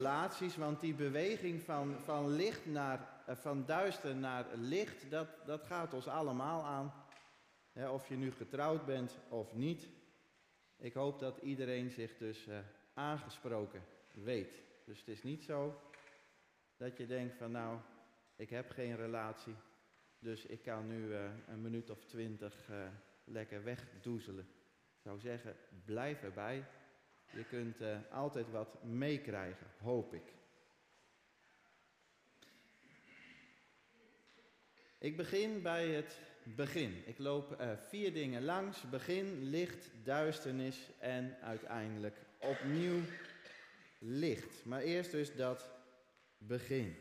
relaties, want die beweging van duister naar licht, dat gaat ons allemaal aan. Ja, of je nu getrouwd bent of niet. Ik hoop dat iedereen zich dus aangesproken weet. Dus het is niet zo dat je denkt van nou, ik heb geen relatie, dus ik kan nu een minuut of 20 lekker wegdoezelen. Ik zou zeggen, blijf erbij. Je kunt altijd wat meekrijgen, hoop ik. Ik begin bij het begin. Ik loop 4 dingen langs. Begin, licht, duisternis en uiteindelijk opnieuw licht. Maar eerst dus dat begin.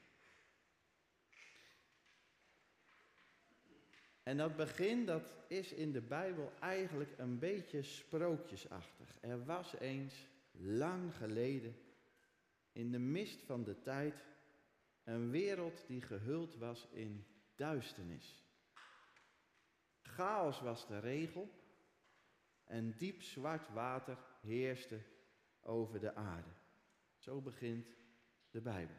En dat begin, dat is in de Bijbel eigenlijk een beetje sprookjesachtig. Er was eens, lang geleden, in de mist van de tijd, een wereld die gehuld was in duisternis. Chaos was de regel en diep zwart water heerste over de aarde. Zo begint de Bijbel.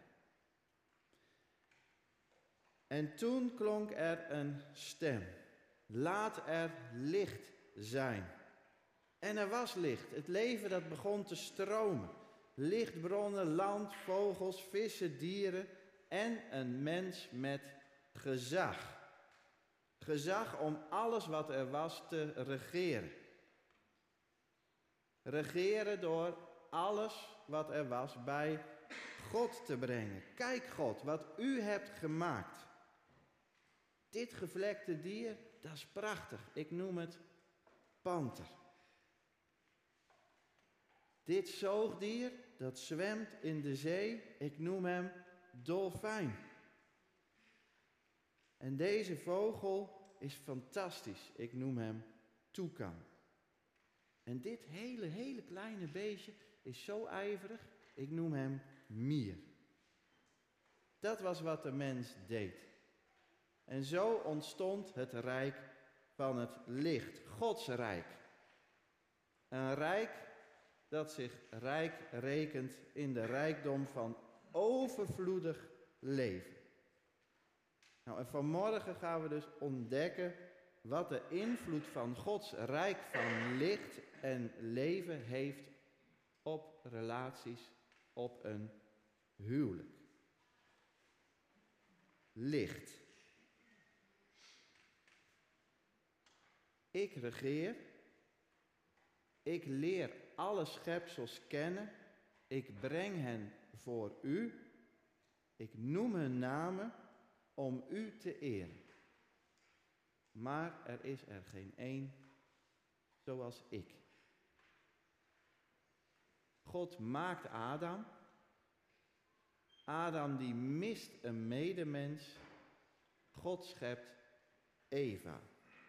En toen klonk er een stem. Laat er licht zijn. En er was licht. Het leven dat begon te stromen. Lichtbronnen, land, vogels, vissen, dieren en een mens met gezag. Gezag om alles wat er was te regeren. Regeren door alles wat er was bij God te brengen. Kijk God, wat u hebt gemaakt. Dit gevlekte dier, dat is prachtig. Ik noem het panter. Dit zoogdier, dat zwemt in de zee, ik noem hem dolfijn. En deze vogel is fantastisch, ik noem hem toekan. En dit hele kleine beestje is zo ijverig, ik noem hem mier. Dat was wat de mens deed. En zo ontstond het rijk van het licht, Gods rijk. Een rijk dat zich rijk rekent in de rijkdom van overvloedig leven. Nou, en vanmorgen gaan we dus ontdekken wat de invloed van Gods rijk van licht en leven heeft op relaties, op een huwelijk. Licht. Ik regeer, ik leer alle schepsels kennen, ik breng hen voor u, ik noem hun namen om u te eren. Maar er is er geen één zoals ik. God maakt Adam. Adam die mist een medemens. God schept Eva.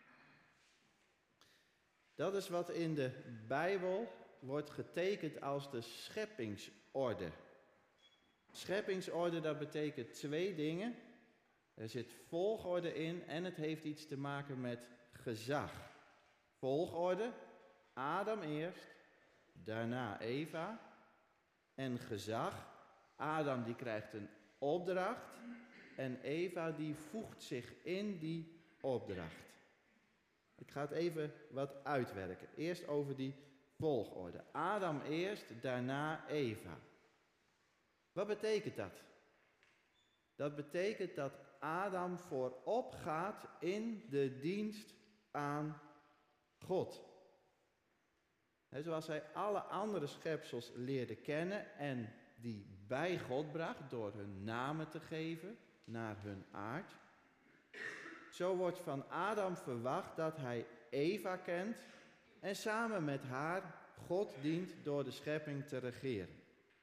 Dat is wat in de Bijbel wordt getekend als de scheppingsorde. Scheppingsorde, dat betekent 2 dingen. Er zit volgorde in en het heeft iets te maken met gezag. Volgorde, Adam eerst, daarna Eva. En gezag, Adam die krijgt een opdracht en Eva die voegt zich in die opdracht. Ik ga het even wat uitwerken. Eerst over die volgorde. Adam eerst, daarna Eva. Wat betekent dat? Dat betekent dat Adam voorop gaat in de dienst aan God. Zoals hij alle andere schepsels leerde kennen en die bij God bracht door hun namen te geven naar hun aard. Zo wordt van Adam verwacht dat hij Eva kent en samen met haar God dient door de schepping te regeren.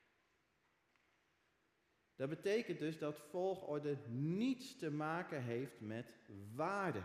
Dat betekent dus dat volgorde niets te maken heeft met waarde.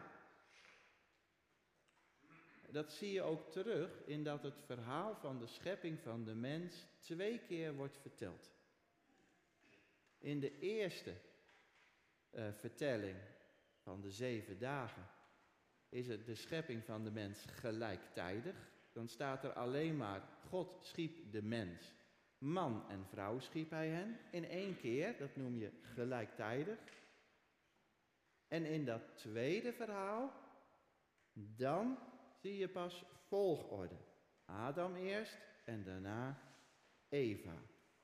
Dat zie je ook terug in dat het verhaal van de schepping van de mens 2 keer wordt verteld. In de eerste vertelling van de 7 dagen is het de schepping van de mens gelijktijdig. Dan staat er alleen maar, God schiep de mens Man en vrouw schiep hij hen in 1 keer, dat noem je gelijktijdig. En in dat tweede verhaal, dan zie je pas volgorde. Adam eerst en daarna Eva.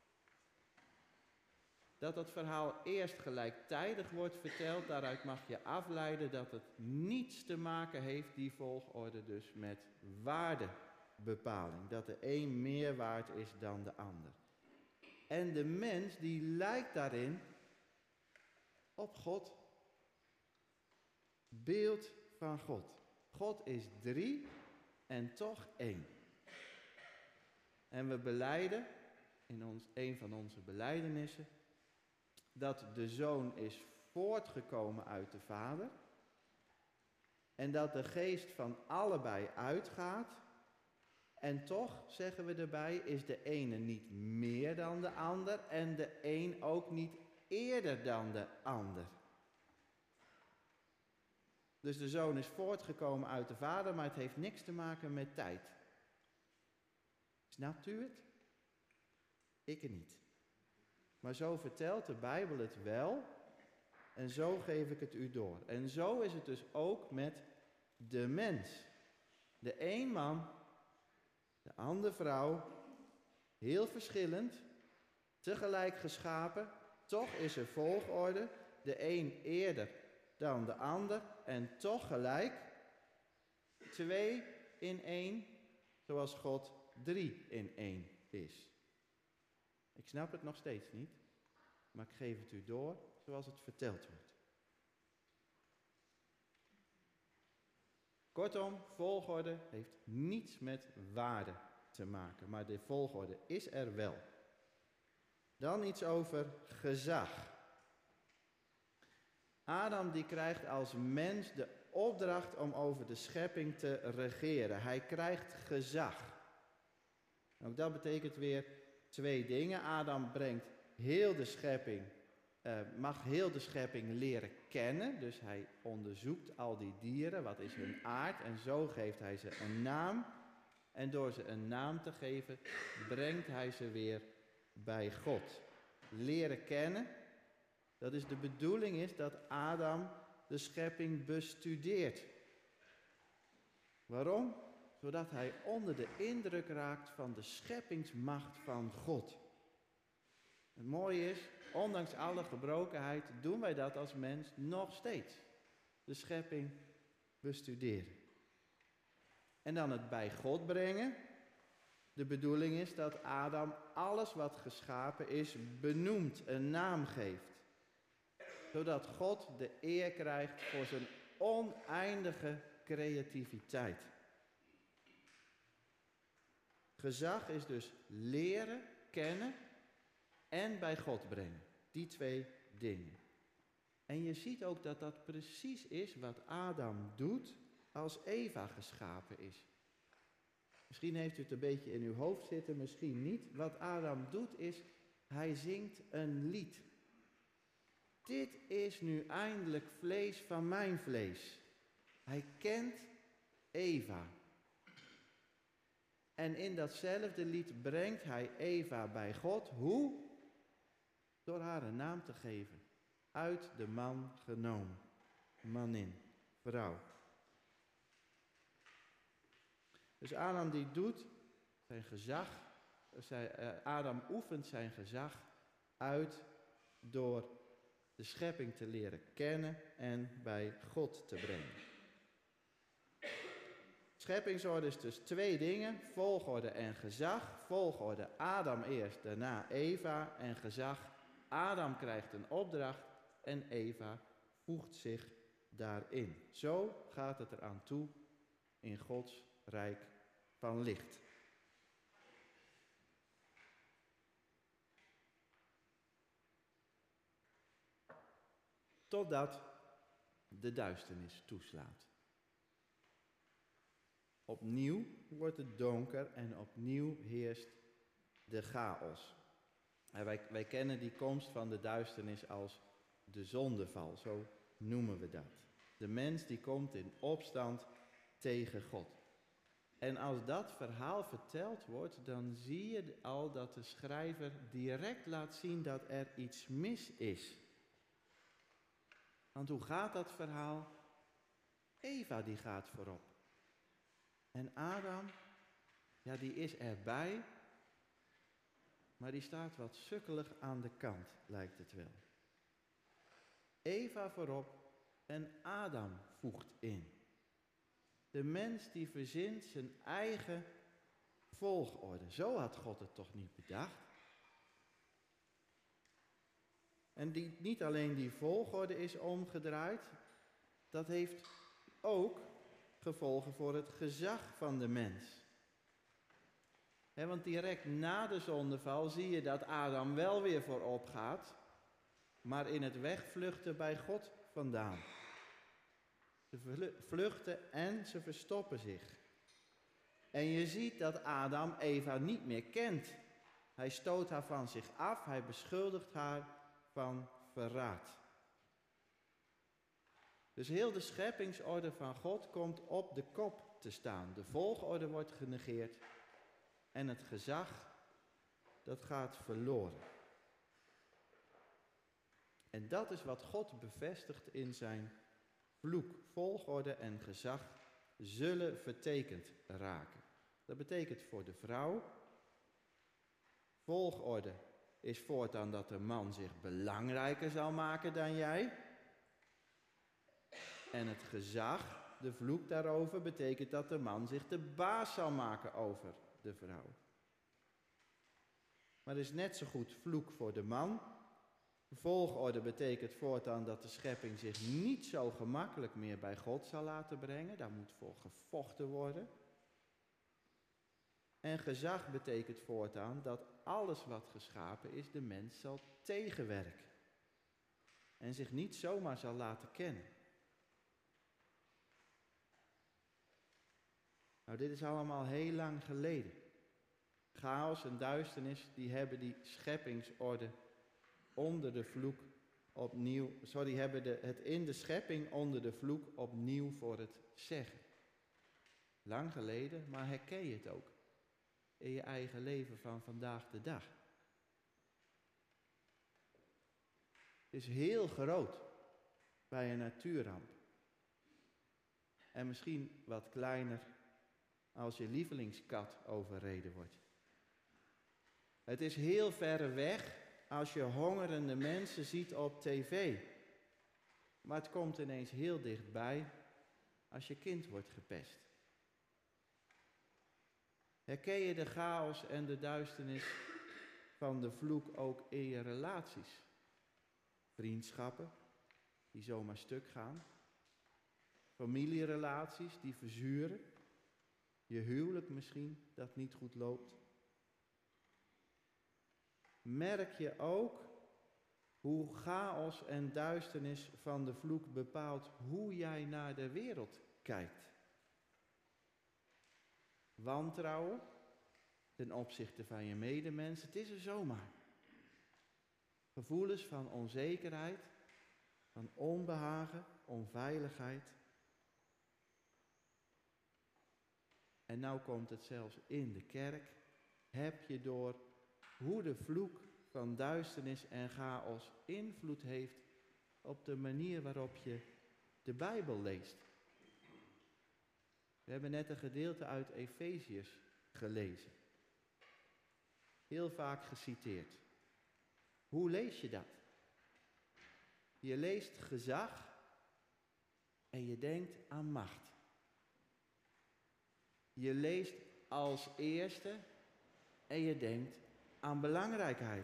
Dat het verhaal eerst gelijktijdig wordt verteld, daaruit mag je afleiden dat het niets te maken heeft, die volgorde dus, met waardebepaling. Dat de een meer waard is dan de ander. En de mens die lijkt daarin op God. Beeld van God. God is 3 en toch 1. En we belijden in een van onze belijdenissen dat de Zoon is voortgekomen uit de Vader en dat de geest van allebei uitgaat. En toch, zeggen we erbij, is de ene niet meer dan de ander en de een ook niet eerder dan de ander. Dus de Zoon is voortgekomen uit de Vader, maar het heeft niks te maken met tijd. Snapt u het? Ik niet. Maar zo vertelt de Bijbel het wel en zo geef ik het u door. En zo is het dus ook met de mens. De een man, de andere vrouw, heel verschillend, tegelijk geschapen, toch is er volgorde, de een eerder dan de ander en toch gelijk, 2 in 1, zoals God 3 in 1 is. Ik snap het nog steeds niet, maar ik geef het u door zoals het verteld wordt. Kortom, volgorde heeft niets met waarde te maken, maar de volgorde is er wel. Dan iets over gezag. Adam die krijgt als mens de opdracht om over de schepping te regeren. Hij krijgt gezag. Ook dat betekent weer 2 dingen. Adam brengt heel de schepping, mag heel de schepping leren kennen. Dus hij onderzoekt al die dieren, wat is hun aard. En zo geeft hij ze een naam. En door ze een naam te geven, brengt hij ze weer bij God. Leren kennen, dat is de bedoeling is dat Adam de schepping bestudeert. Waarom? Zodat hij onder de indruk raakt van de scheppingsmacht van God. Het mooie is, ondanks alle gebrokenheid doen wij dat als mens nog steeds. De schepping bestuderen. En dan het bij God brengen. De bedoeling is dat Adam alles wat geschapen is benoemt, een naam geeft. Zodat God de eer krijgt voor zijn oneindige creativiteit. Gezag is dus leren, kennen en bij God brengen. Die 2 dingen. En je ziet ook dat dat precies is wat Adam doet als Eva geschapen is. Misschien heeft u het een beetje in uw hoofd zitten, misschien niet. Wat Adam doet is, hij zingt een lied. Dit is nu eindelijk vlees van mijn vlees. Hij kent Eva. En in datzelfde lied brengt hij Eva bij God. Hoe? Door haar een naam te geven. Uit de man genomen. Manin, vrouw. Dus Adam die doet zijn gezag. Adam oefent zijn gezag uit door de schepping te leren kennen en bij God te brengen. Scheppingsorde is dus 2 dingen, volgorde en gezag. Volgorde Adam eerst, daarna Eva en gezag. Adam krijgt een opdracht en Eva voegt zich daarin. Zo gaat het eraan toe in Gods rijk van licht. Totdat de duisternis toeslaat. Opnieuw wordt het donker en opnieuw heerst de chaos. En wij kennen die komst van de duisternis als de zondeval, zo noemen we dat. De mens die komt in opstand tegen God. En als dat verhaal verteld wordt, dan zie je al dat de schrijver direct laat zien dat er iets mis is. Want hoe gaat dat verhaal? Eva die gaat voorop. En Adam, ja, die is erbij, maar die staat wat sukkelig aan de kant, lijkt het wel. Eva voorop en Adam voegt in. De mens die verzint zijn eigen volgorde. Zo had God het toch niet bedacht? En niet alleen die volgorde is omgedraaid, dat heeft ook gevolgen voor het gezag van de mens. Want direct na de zondeval zie je dat Adam wel weer voorop gaat, maar in het wegvluchten bij God vandaan. Ze vluchten en ze verstoppen zich. En je ziet dat Adam Eva niet meer kent. Hij stoot haar van zich af, hij beschuldigt haar van verraad. Dus heel de scheppingsorde van God komt op de kop te staan. De volgorde wordt genegeerd en het gezag, dat gaat verloren. En dat is wat God bevestigt in zijn vloek. Volgorde en gezag zullen vertekend raken. Dat betekent voor de vrouw, volgorde is voortaan dat de man zich belangrijker zal maken dan jij. En het gezag, de vloek daarover, betekent dat de man zich de baas zal maken over de vrouw. Maar er is net zo goed vloek voor de man. Volgorde betekent voortaan dat de schepping zich niet zo gemakkelijk meer bij God zal laten brengen. Daar moet voor gevochten worden. En gezag betekent voortaan dat alles wat geschapen is, de mens zal tegenwerken. En zich niet zomaar zal laten kennen. Nou, dit is allemaal heel lang geleden. Chaos en duisternis, die hebben die scheppingsorde onder de vloek opnieuw, hebben het in de schepping onder de vloek opnieuw voor het zeggen. Lang geleden, maar herken je het ook in je eigen leven van vandaag de dag. Het is heel groot bij een natuurramp. En misschien wat kleiner als je lievelingskat overreden wordt. Het is heel ver weg als je hongerende mensen ziet op tv. Maar het komt ineens heel dichtbij als je kind wordt gepest. Herken je de chaos en de duisternis van de vloek ook in je relaties? Vriendschappen die zomaar stuk gaan. Familierelaties die verzuren. Je huwelijk misschien dat niet goed loopt. Merk je ook hoe chaos en duisternis van de vloek bepaalt hoe jij naar de wereld kijkt. Wantrouwen ten opzichte van je medemens, het is er zomaar. Gevoelens van onzekerheid, van onbehagen, onveiligheid. En nou komt het zelfs in de kerk. Heb je door hoe de vloek van duisternis en chaos invloed heeft op de manier waarop je de Bijbel leest. We hebben net een gedeelte uit Efeziërs gelezen. Heel vaak geciteerd. Hoe lees je dat? Je leest gezag en je denkt aan macht. Je leest als eerste en je denkt aan belangrijkheid.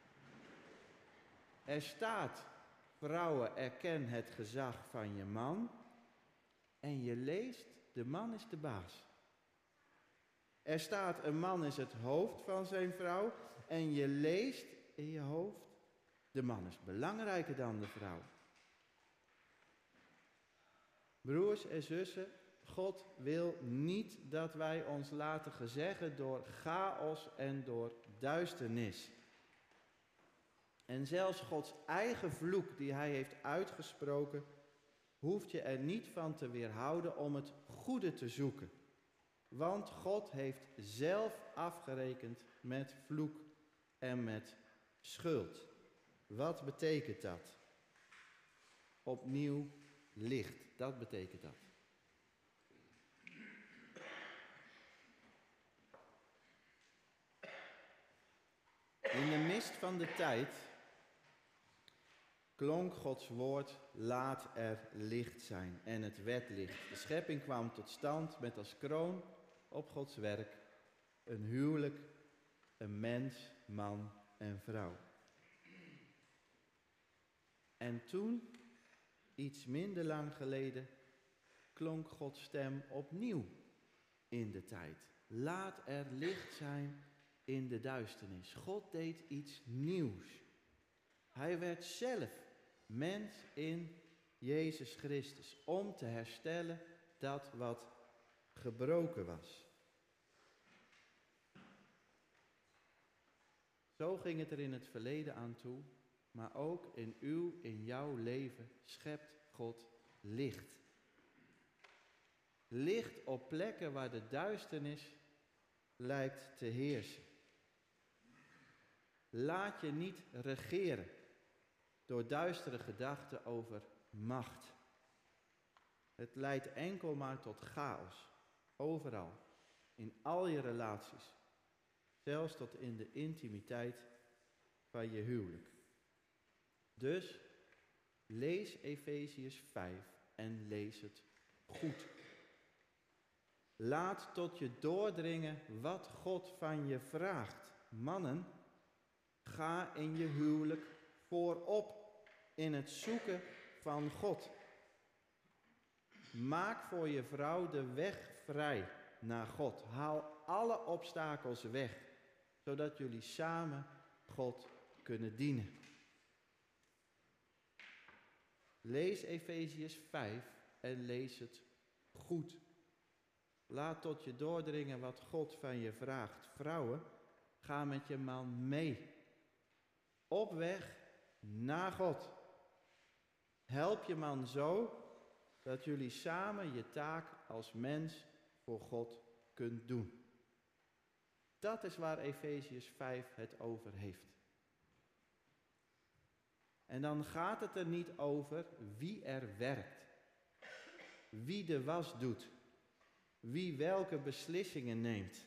Er staat, vrouwen, erken het gezag van je man. En je leest, de man is de baas. Er staat, een man is het hoofd van zijn vrouw. En je leest in je hoofd, de man is belangrijker dan de vrouw. Broers en zussen, God wil niet dat wij ons laten gezeggen door chaos en door duisternis. En zelfs Gods eigen vloek die hij heeft uitgesproken, hoeft je er niet van te weerhouden om het goede te zoeken. Want God heeft zelf afgerekend met vloek en met schuld. Wat betekent dat? Opnieuw licht, dat betekent dat. In de mist van de tijd klonk Gods woord, laat er licht zijn. En het werd licht. De schepping kwam tot stand met als kroon op Gods werk een huwelijk, een mens, man en vrouw. En toen, iets minder lang geleden, klonk Gods stem opnieuw in de tijd. Laat er licht zijn in de duisternis. God deed iets nieuws. Hij werd zelf mens in Jezus Christus, om te herstellen dat wat gebroken was. Zo ging het er in het verleden aan toe, maar ook in jouw leven schept God licht. Licht op plekken waar de duisternis lijkt te heersen. Laat je niet regeren door duistere gedachten over macht. Het leidt enkel maar tot chaos, overal, in al je relaties, zelfs tot in de intimiteit van je huwelijk. Dus lees Efeziërs 5 en lees het goed. Laat tot je doordringen wat God van je vraagt. Mannen, ga in je huwelijk voorop in het zoeken van God. Maak voor je vrouw de weg vrij naar God. Haal alle obstakels weg, zodat jullie samen God kunnen dienen. Lees Efeziërs 5 en lees het goed. Laat tot je doordringen wat God van je vraagt. Vrouwen, ga met je man mee. Op weg naar God. Help je man zo dat jullie samen je taak als mens voor God kunt doen. Dat is waar Efeziërs 5 het over heeft. En dan gaat het er niet over wie er werkt. Wie de was doet. Wie welke beslissingen neemt.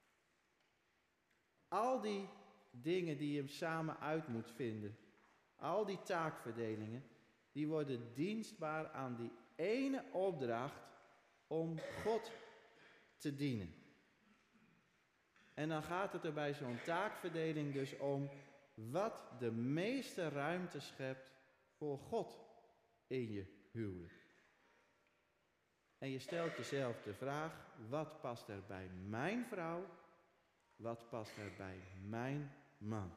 Al die dingen die je samen uit moet vinden. Al die taakverdelingen. Die worden dienstbaar aan die ene opdracht om God te dienen. En dan gaat het er bij zo'n taakverdeling dus om wat de meeste ruimte schept voor God in je huwelijk. En je stelt jezelf de vraag, wat past er bij mijn vrouw? Wat past er bij mijn man?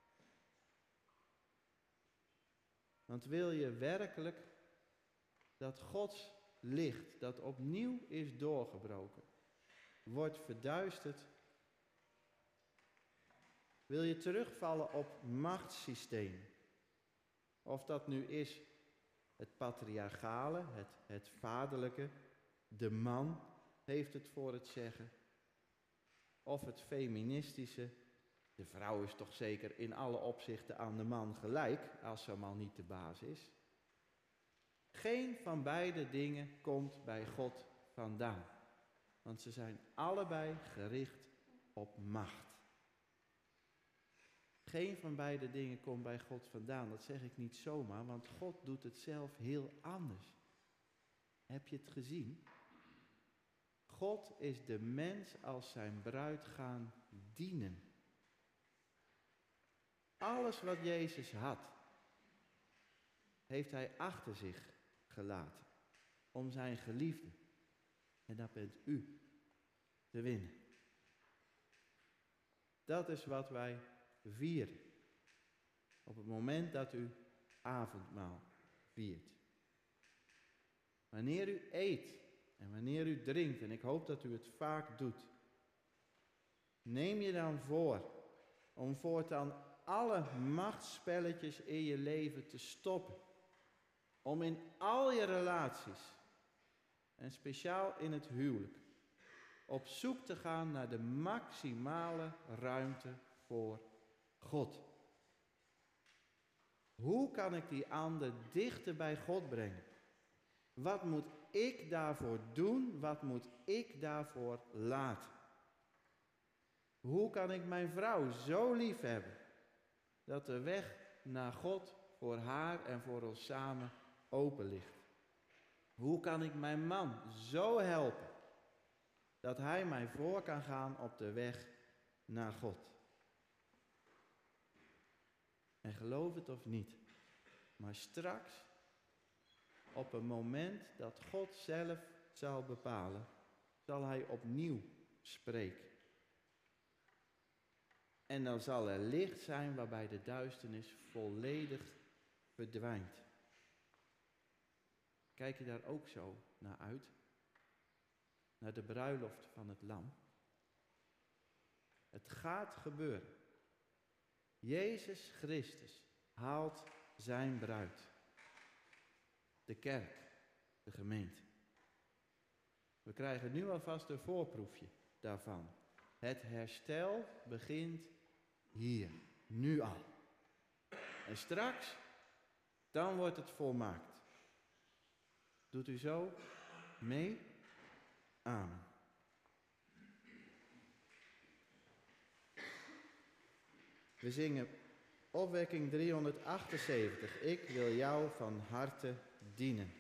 Want wil je werkelijk dat Gods licht, dat opnieuw is doorgebroken, wordt verduisterd? Wil je terugvallen op machtssysteem? Of dat nu is het patriarchale, het vaderlijke, de man heeft het voor het zeggen. Of het feministische, de vrouw is toch zeker in alle opzichten aan de man gelijk, als zo'n man niet de baas is. Geen van beide dingen komt bij God vandaan. Want ze zijn allebei gericht op macht. Geen van beide dingen komt bij God vandaan. Dat zeg ik niet zomaar, want God doet het zelf heel anders. Heb je het gezien? God is de mens als zijn bruid gaan dienen. Alles wat Jezus had, heeft hij achter zich gelaten. Om zijn geliefde. En dat bent u. Te winnen. Dat is wat wij vieren. Op het moment dat u avondmaal viert. Wanneer u eet en wanneer u drinkt, en ik hoop dat u het vaak doet, neem je dan voor om voortaan alle machtsspelletjes in je leven te stoppen. Om in al je relaties, en speciaal in het huwelijk, op zoek te gaan naar de maximale ruimte voor God. Hoe kan ik die ander dichter bij God brengen? Wat moet ik daarvoor doen? Wat moet ik daarvoor laten? Hoe kan ik mijn vrouw zo lief hebben dat de weg naar God voor haar en voor ons samen open ligt? Hoe kan ik mijn man zo helpen dat hij mij voor kan gaan op de weg naar God? En geloof het of niet, maar straks, op een moment dat God zelf zal bepalen, zal hij opnieuw spreken. En dan zal er licht zijn waarbij de duisternis volledig verdwijnt. Kijk je daar ook zo naar uit? Naar de bruiloft van het lam? Het gaat gebeuren. Jezus Christus haalt zijn bruid. De kerk, de gemeente. We krijgen nu alvast een voorproefje daarvan. Het herstel begint hier, nu al. En straks, dan wordt het volmaakt. Doet u zo mee? Amen. We zingen opwekking 378. Ik wil jou van harte dienen.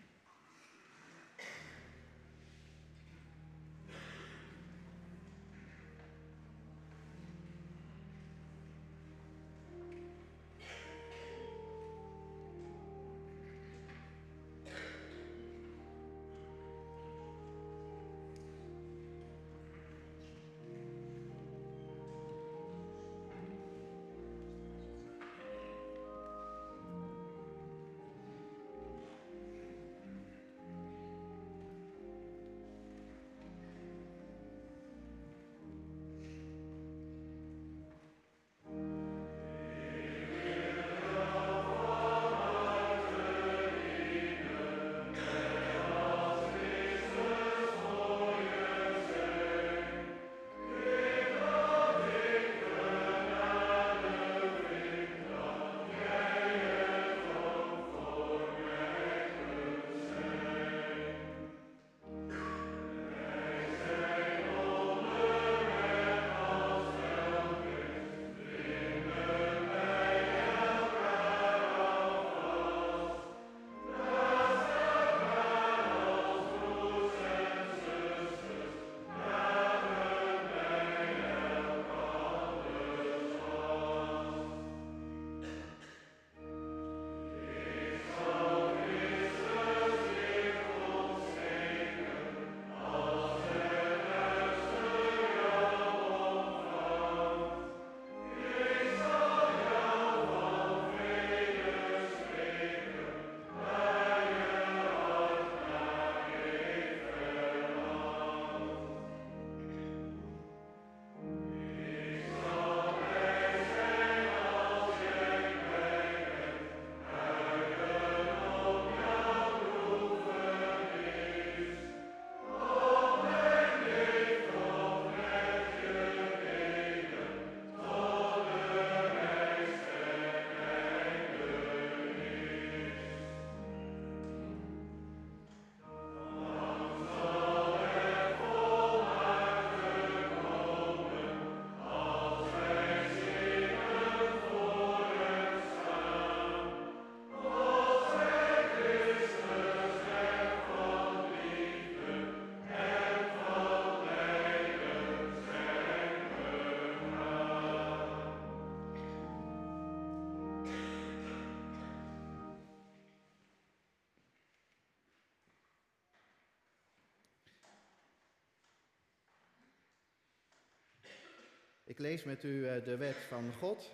Ik lees met u de wet van God.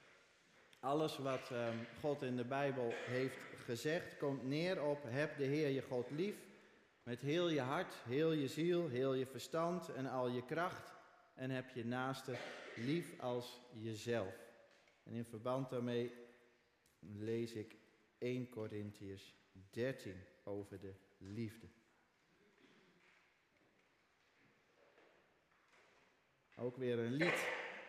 Alles wat God in de Bijbel heeft gezegd komt neer op: heb de Heer je God lief met heel je hart, heel je ziel, heel je verstand en al je kracht. En heb je naaste lief als jezelf. En in verband daarmee lees ik 1 Korintiërs 13 over de liefde. Ook weer een lied.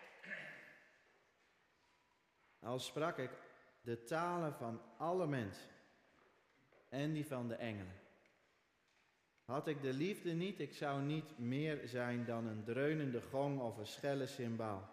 Al sprak ik de talen van alle mensen en die van de engelen. Had ik de liefde niet, ik zou niet meer zijn dan een dreunende gong of een schelle cymbaal.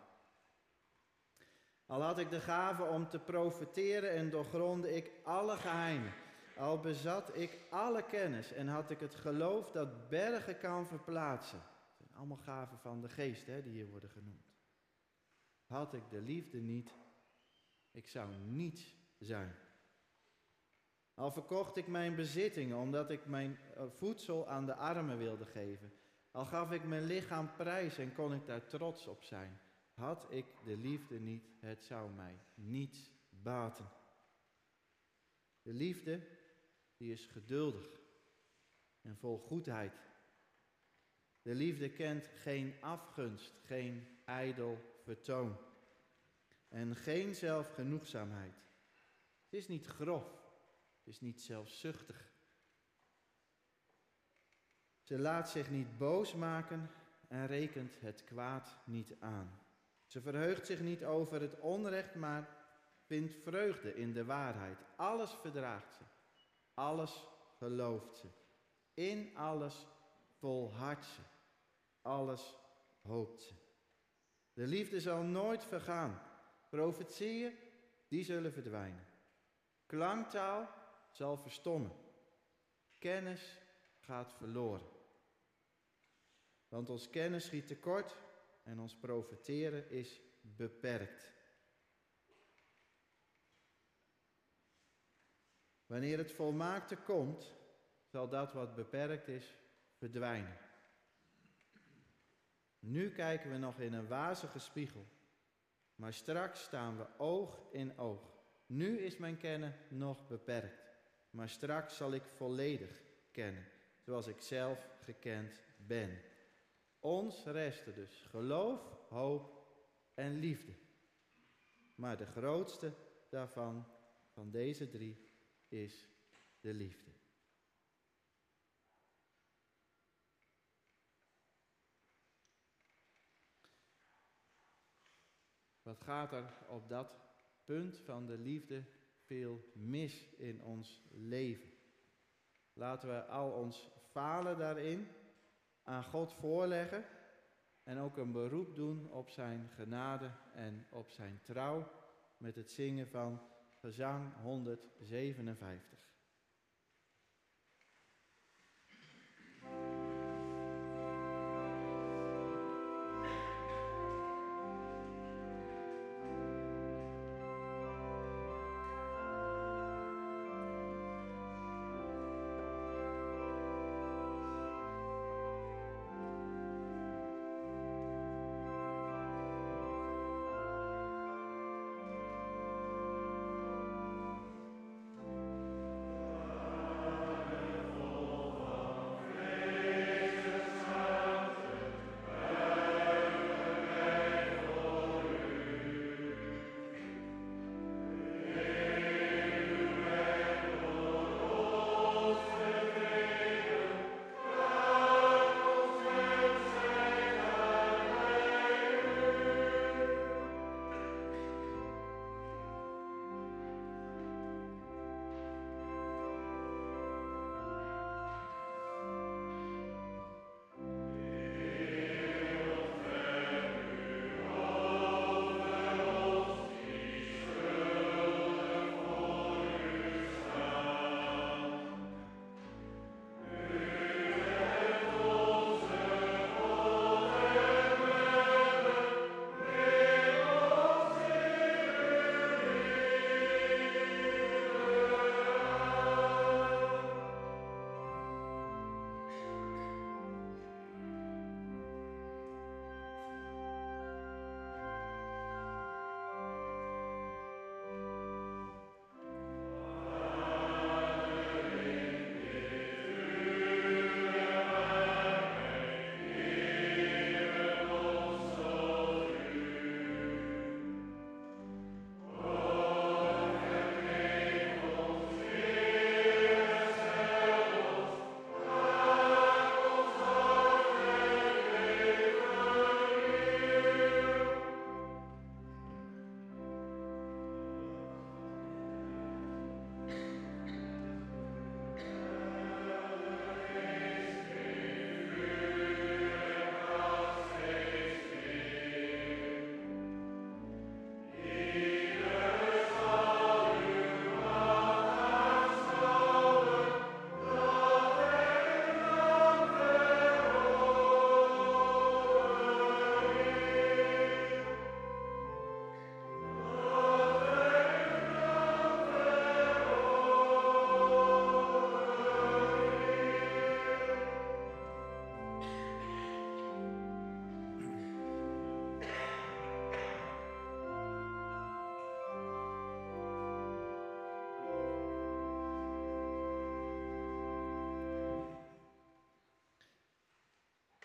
Al had ik de gave om te profeteren en doorgronde ik alle geheimen. Al bezat ik alle kennis en had ik het geloof dat bergen kan verplaatsen. Het zijn allemaal gaven van de geest, die hier worden genoemd. Had ik de liefde niet, ik zou niets zijn. Al verkocht ik mijn bezittingen omdat ik mijn voedsel aan de armen wilde geven. Al gaf ik mijn lichaam prijs en kon ik daar trots op zijn. Had ik de liefde niet, het zou mij niets baten. De liefde, die is geduldig en vol goedheid. De liefde kent geen afgunst, geen ijdel vertoon en geen zelfgenoegzaamheid. Het is niet grof, het is niet zelfzuchtig. Ze laat zich niet boos maken en rekent het kwaad niet aan. Ze verheugt zich niet over het onrecht, maar vindt vreugde in de waarheid. Alles verdraagt ze, alles gelooft ze, in alles volhardt ze, alles hoopt ze. De liefde zal nooit vergaan. Profetieën, die zullen verdwijnen. Klanktaal zal verstommen. Kennis gaat verloren. Want ons kennis schiet tekort en ons profeteren is beperkt. Wanneer het volmaakte komt, zal dat wat beperkt is verdwijnen. Nu kijken we nog in een wazige spiegel, maar straks staan we oog in oog. Nu is mijn kennen nog beperkt, maar straks zal ik volledig kennen, zoals ik zelf gekend ben. Ons resten dus geloof, hoop en liefde. Maar de grootste daarvan, van deze drie, is de liefde. Wat gaat er op dat punt van de liefde veel mis in ons leven? Laten we al ons falen daarin aan God voorleggen en ook een beroep doen op zijn genade en op zijn trouw met het zingen van Gezang 157.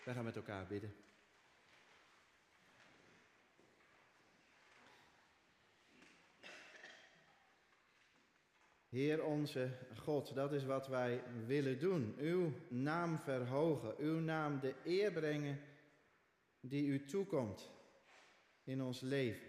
We gaan met elkaar bidden. Heer onze God, dat is wat wij willen doen. Uw naam verhogen, uw naam de eer brengen die u toekomt in ons leven.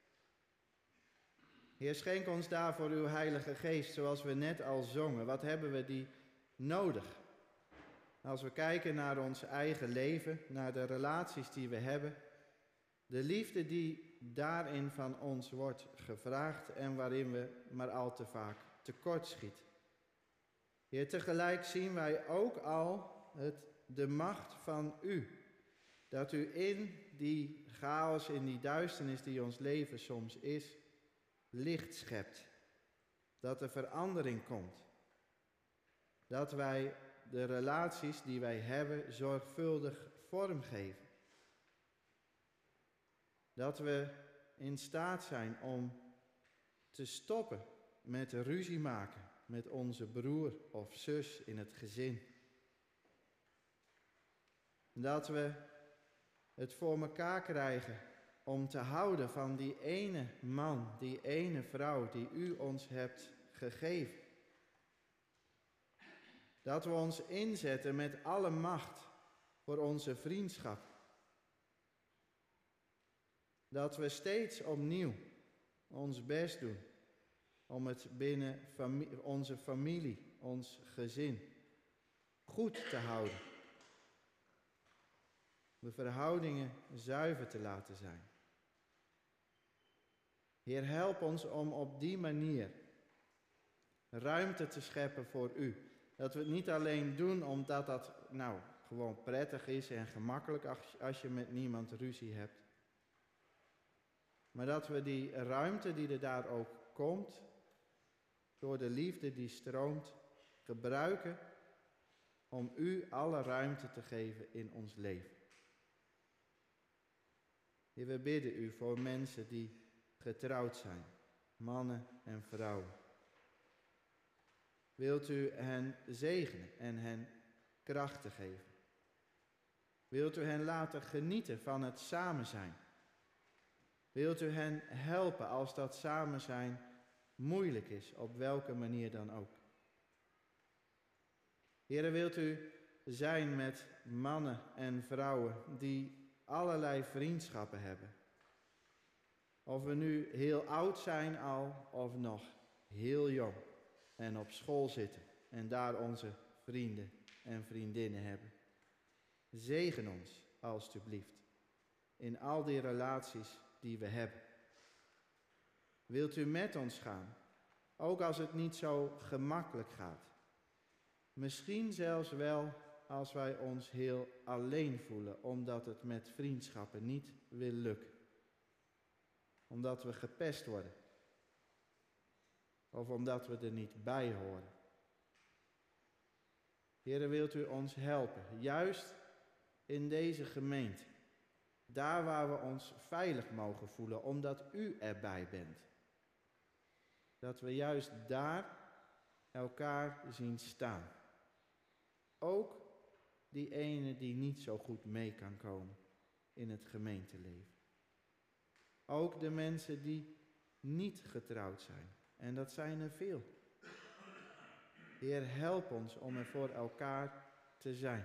Heer, schenk ons daarvoor uw Heilige Geest, zoals we net al zongen. Wat hebben we die nodig? Als we kijken naar ons eigen leven, naar de relaties die we hebben, de liefde die daarin van ons wordt gevraagd en waarin we maar al te vaak tekortschieten. Heer, tegelijk zien wij ook al de macht van u. Dat u in die chaos, in die duisternis die ons leven soms is, licht schept. Dat er verandering komt. Dat wij de relaties die wij hebben zorgvuldig vormgeven. Dat we in staat zijn om te stoppen met ruzie maken met onze broer of zus in het gezin. Dat we het voor elkaar krijgen om te houden van die ene man, die ene vrouw die u ons hebt gegeven. Dat we ons inzetten met alle macht voor onze vriendschap. Dat we steeds opnieuw ons best doen om het binnen onze familie, ons gezin, goed te houden. De verhoudingen zuiver te laten zijn. Heer, help ons om op die manier ruimte te scheppen voor u. Dat we het niet alleen doen omdat dat gewoon prettig is en gemakkelijk als je met niemand ruzie hebt. Maar dat we die ruimte die er daar ook komt, door de liefde die stroomt, gebruiken om u alle ruimte te geven in ons leven. Heer, we bidden u voor mensen die getrouwd zijn, mannen en vrouwen. Wilt u hen zegenen en hen krachten geven? Wilt u hen laten genieten van het samen zijn? Wilt u hen helpen als dat samen zijn moeilijk is, op welke manier dan ook? Heere, wilt u zijn met mannen en vrouwen die allerlei vriendschappen hebben? Of we nu heel oud zijn al, of nog heel jong en op school zitten en daar onze vrienden en vriendinnen hebben. Zegen ons, alstublieft, in al die relaties die we hebben. Wilt u met ons gaan, ook als het niet zo gemakkelijk gaat? Misschien zelfs wel als wij ons heel alleen voelen, omdat het met vriendschappen niet wil lukken. Omdat we gepest worden. Of omdat we er niet bij horen. Heere, wilt u ons helpen, juist in deze gemeente. Daar waar we ons veilig mogen voelen, omdat u erbij bent. Dat we juist daar elkaar zien staan. Ook die ene die niet zo goed mee kan komen in het gemeenteleven. Ook de mensen die niet getrouwd zijn. En dat zijn er veel. Heer, help ons om er voor elkaar te zijn.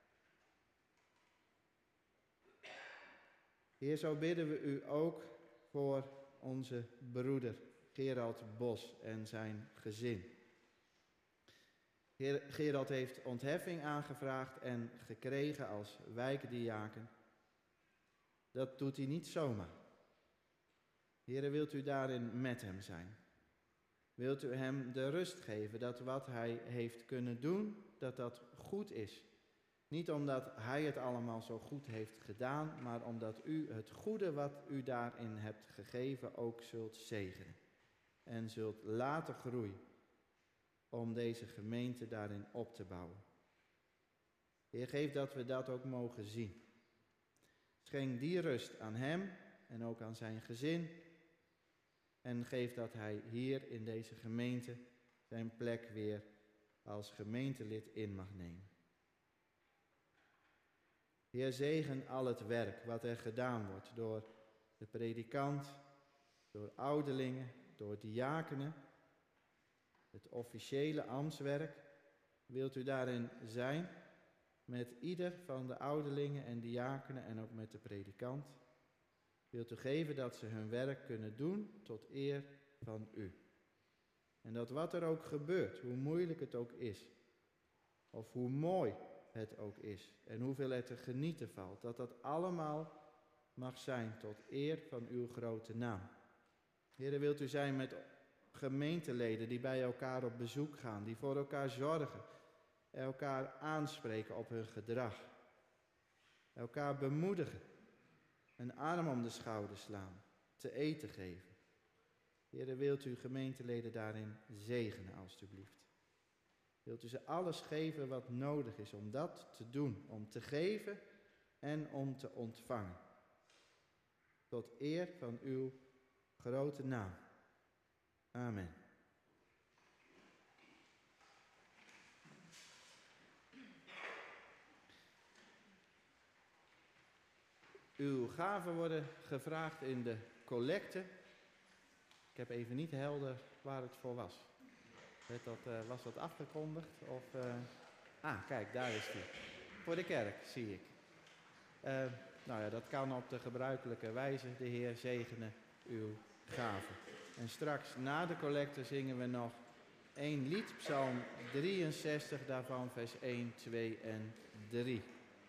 Heer, zo bidden we u ook voor onze broeder Gerald Bos en zijn gezin. Gerald heeft ontheffing aangevraagd en gekregen als wijkdiaken. Dat doet hij niet zomaar. Heer, wilt u daarin met hem zijn? Wilt u hem de rust geven dat wat hij heeft kunnen doen, dat dat goed is? Niet omdat hij het allemaal zo goed heeft gedaan, maar omdat u het goede wat u daarin hebt gegeven ook zult zegenen. En zult laten groeien om deze gemeente daarin op te bouwen. Heer, geef dat we dat ook mogen zien. Schenk die rust aan hem en ook aan zijn gezin. En geef dat hij hier in deze gemeente zijn plek weer als gemeentelid in mag nemen. Heer, zegen al het werk wat er gedaan wordt door de predikant, door ouderlingen, door diakenen, het officiële ambtswerk. Wilt u daarin zijn met ieder van de ouderlingen en diakenen en ook met de predikant? Wilt u geven dat ze hun werk kunnen doen tot eer van u? En dat wat er ook gebeurt, hoe moeilijk het ook is, of hoe mooi het ook is en hoeveel er te genieten valt, dat dat allemaal mag zijn tot eer van uw grote naam. Heer, wilt u zijn met gemeenteleden die bij elkaar op bezoek gaan, die voor elkaar zorgen, elkaar aanspreken op hun gedrag, elkaar bemoedigen, een arm om de schouder slaan, te eten geven. Heer, wilt u gemeenteleden daarin zegenen, alstublieft. Wilt u ze alles geven wat nodig is om dat te doen, om te geven en om te ontvangen. Tot eer van uw grote naam. Amen. Uw gaven worden gevraagd in de collecte. Ik heb even niet helder waar het voor was. Was dat afgekondigd? Kijk, daar is die. Voor de kerk, zie ik. Dat kan op de gebruikelijke wijze. De Heer zegene uw gaven. En straks na de collecte zingen we nog 1 lied, Psalm 63, daarvan vers 1, 2 en 3.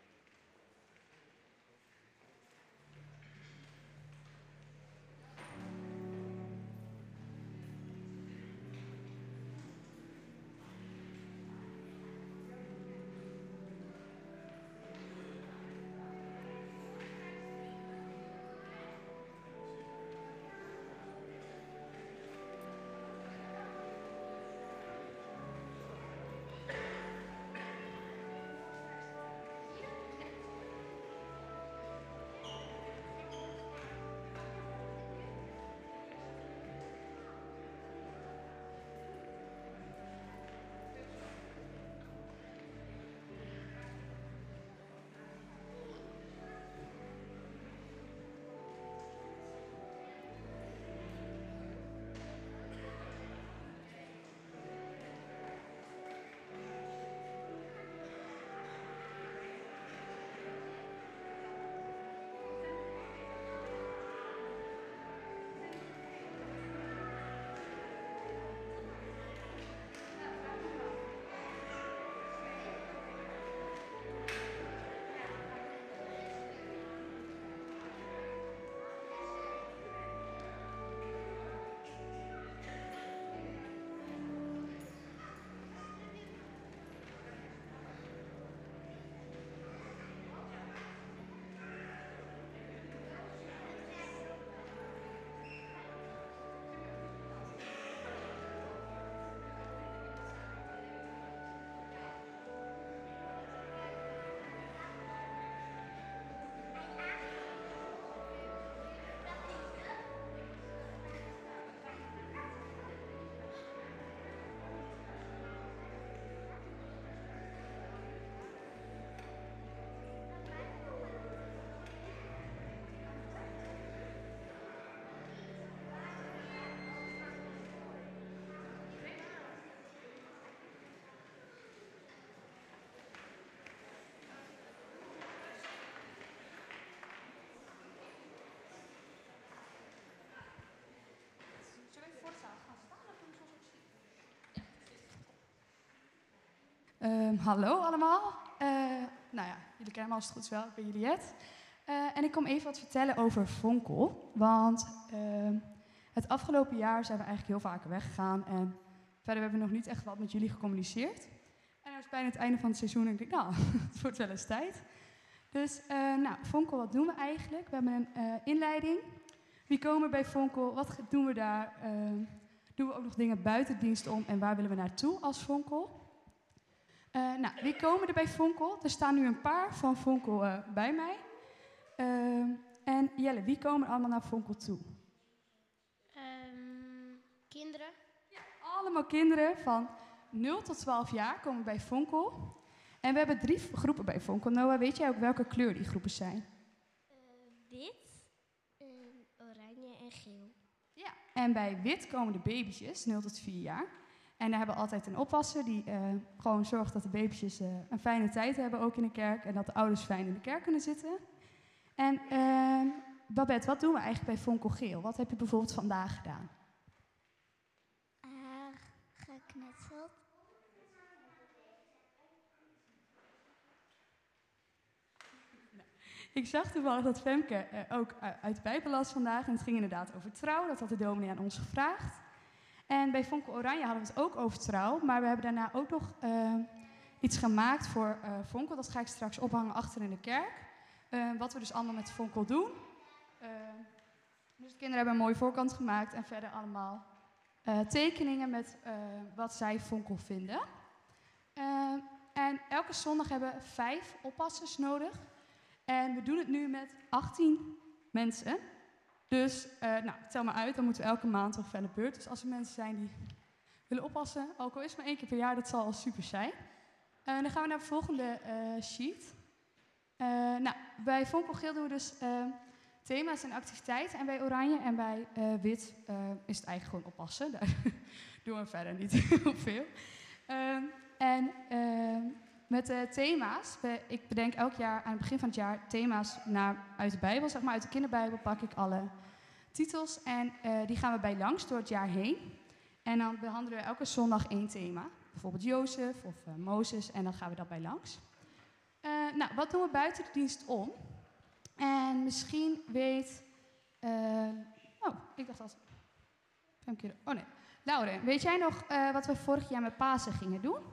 Hallo allemaal. Jullie kennen me als het goed is wel, ik ben Juliette. En ik kom even wat vertellen over Vonkel. Want het afgelopen jaar zijn we eigenlijk heel vaak weggegaan. En verder hebben we nog niet echt wat met jullie gecommuniceerd. En het is bijna het einde van het seizoen en ik denk, het wordt wel eens tijd. Dus, Vonkel, wat doen we eigenlijk? We hebben een inleiding. Wie komen bij Vonkel? Wat doen we daar? Doen we ook nog dingen buiten dienst om? En waar willen we naartoe als Vonkel? Wie komen er bij Vonkel? Er staan nu een paar van Vonkel bij mij. En Jelle, wie komen er allemaal naar Vonkel toe? Kinderen. Ja, allemaal kinderen van 0 tot 12 jaar komen bij Vonkel. En we hebben 3 groepen bij Vonkel. Noah, weet jij ook welke kleur die groepen zijn? Wit, oranje en geel. Ja. En bij wit komen de babytjes, 0 tot 4 jaar. En daar hebben we altijd een oppasser die gewoon zorgt dat de babytjes een fijne tijd hebben, ook in de kerk. En dat de ouders fijn in de kerk kunnen zitten. En Babette, wat doen we eigenlijk bij Vonkel Geel? Wat heb je bijvoorbeeld vandaag gedaan? Geknutseld. Ik zag toevallig dat Femke ook uit de Bijbel las vandaag. En het ging inderdaad over trouw. Dat had de dominee aan ons gevraagd. En bij Vonkel Oranje hadden we het ook over trouw. Maar we hebben daarna ook nog iets gemaakt voor Vonkel. Dat ga ik straks ophangen achter in de kerk. Wat we dus allemaal met Vonkel doen. Dus de kinderen hebben een mooie voorkant gemaakt. En verder allemaal tekeningen met wat zij Vonkel vinden. En elke zondag hebben we 5 oppassers nodig. En we doen het nu met 18 mensen. Dus tel maar uit, dan moeten we elke maand ongeveer aan de beurt. Dus als er mensen zijn die willen oppassen, ook al is het maar 1 keer per jaar, dat zal al super zijn. Dan gaan we naar de volgende sheet. Bij Vonkel Geel doen we dus thema's en activiteiten. En bij Oranje en bij Wit is het eigenlijk gewoon oppassen. Daar doen we verder niet heel veel. Met de thema's, ik bedenk elk jaar aan het begin van het jaar thema's uit de Bijbel, zeg maar uit de kinderbijbel pak ik alle titels en die gaan we bij langs door het jaar heen. En dan behandelen we elke zondag 1 thema, bijvoorbeeld Jozef of Mozes en dan gaan we dat bij langs. Wat doen we buiten de dienst om? En misschien weet, ik dacht dat, Lauren, weet jij nog wat we vorig jaar met Pasen gingen doen?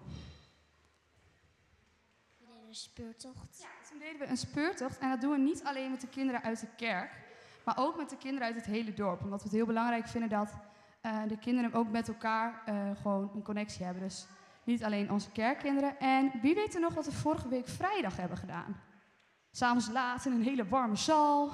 Een speurtocht. Ja, toen deden we een speurtocht en dat doen we niet alleen met de kinderen uit de kerk, maar ook met de kinderen uit het hele dorp. Omdat we het heel belangrijk vinden dat de kinderen ook met elkaar gewoon een connectie hebben. Dus niet alleen onze kerkkinderen. En wie weet er nog wat we vorige week vrijdag hebben gedaan? 'S Avonds laat in een hele warme zaal.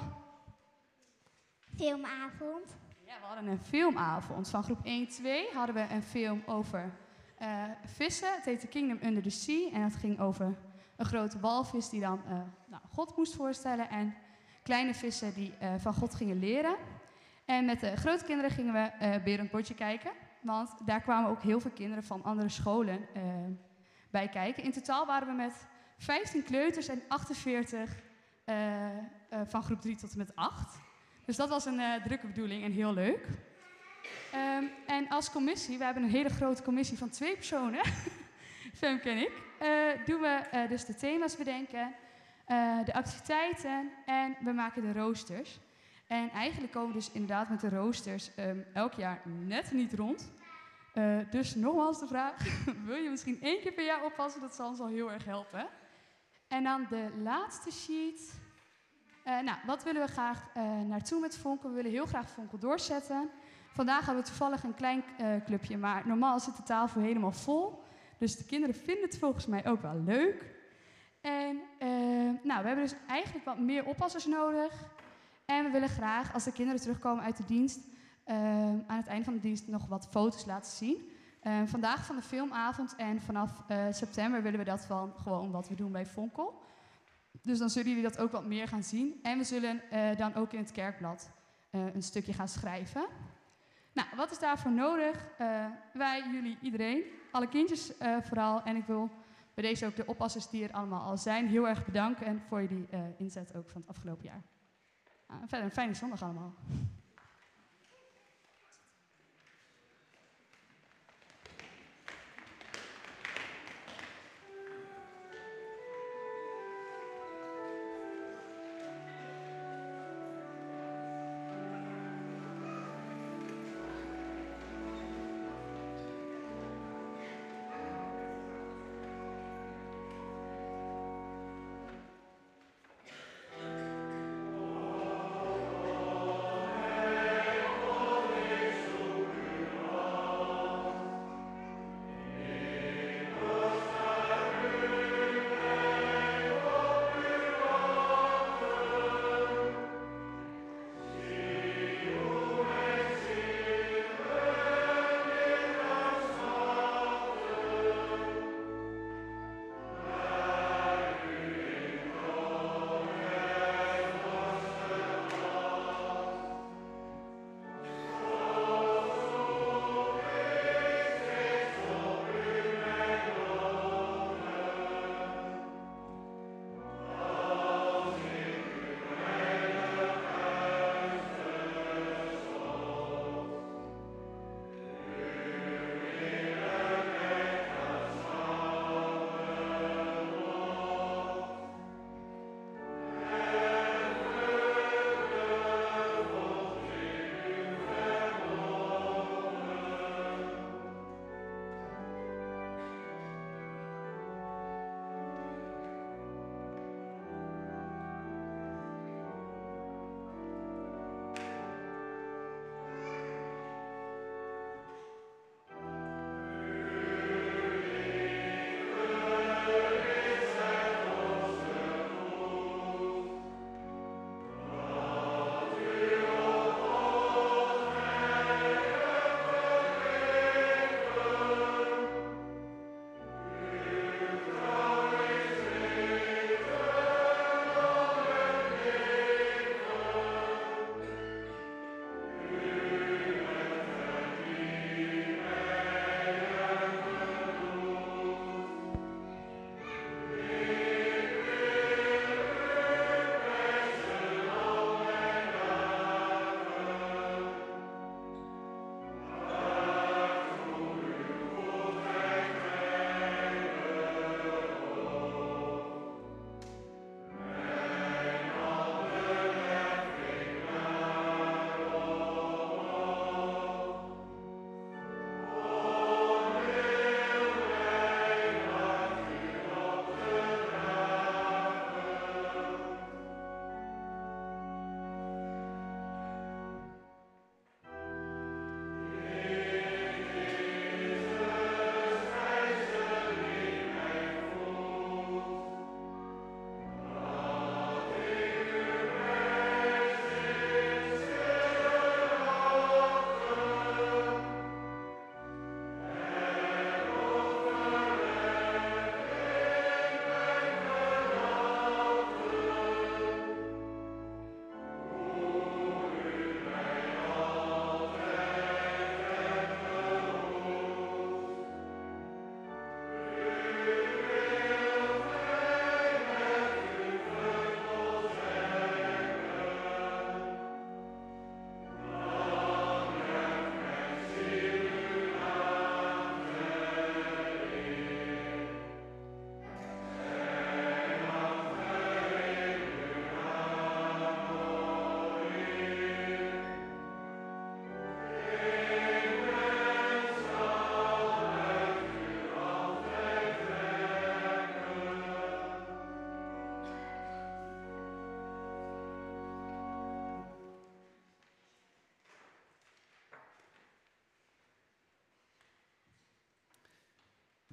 Filmavond. Ja, we hadden een filmavond. Van groep 1-2 hadden we een film over vissen. Het heette Kingdom Under the Sea en het ging over een grote walvis die dan God moest voorstellen en kleine vissen die van God gingen leren. En met de grote kinderen gingen we Berend Botje kijken, want daar kwamen ook heel veel kinderen van andere scholen bij kijken. In totaal waren we met 15 kleuters en 48 van groep 3 tot en met 8. Dus dat was een drukke bedoeling en heel leuk. En als commissie, we hebben een hele grote commissie van 2 personen, Femke en ik, doen we dus de thema's bedenken, de activiteiten en we maken de roosters. En eigenlijk komen we dus inderdaad met de roosters elk jaar net niet rond. Dus nogmaals de vraag, wil je misschien 1 keer per jaar oppassen? Dat zal ons al heel erg helpen. En dan de laatste sheet. Wat willen we graag naartoe met Vonkel? We willen heel graag Vonkel doorzetten. Vandaag hebben we toevallig een klein clubje, maar normaal zit de tafel helemaal vol. Dus de kinderen vinden het volgens mij ook wel leuk. En we hebben dus eigenlijk wat meer oppassers nodig. En we willen graag, als de kinderen terugkomen uit de dienst, aan het einde van de dienst nog wat foto's laten zien. Vandaag van de filmavond en vanaf september willen we dat van gewoon wat we doen bij Vonkel. Dus dan zullen jullie dat ook wat meer gaan zien. En we zullen dan ook in het kerkblad een stukje gaan schrijven. Wat is daarvoor nodig? Wij, jullie, iedereen, alle kindjes vooral. En ik wil bij deze ook de oppassers die er allemaal al zijn heel erg bedanken. En voor jullie inzet ook van het afgelopen jaar. Verder een fijne zondag allemaal.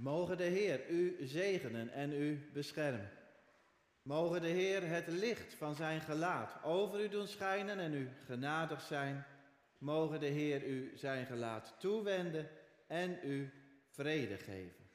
Mogen de Heer u zegenen en u beschermen. Mogen de Heer het licht van zijn gelaat over u doen schijnen en u genadig zijn. Mogen de Heer u zijn gelaat toewenden en u vrede geven.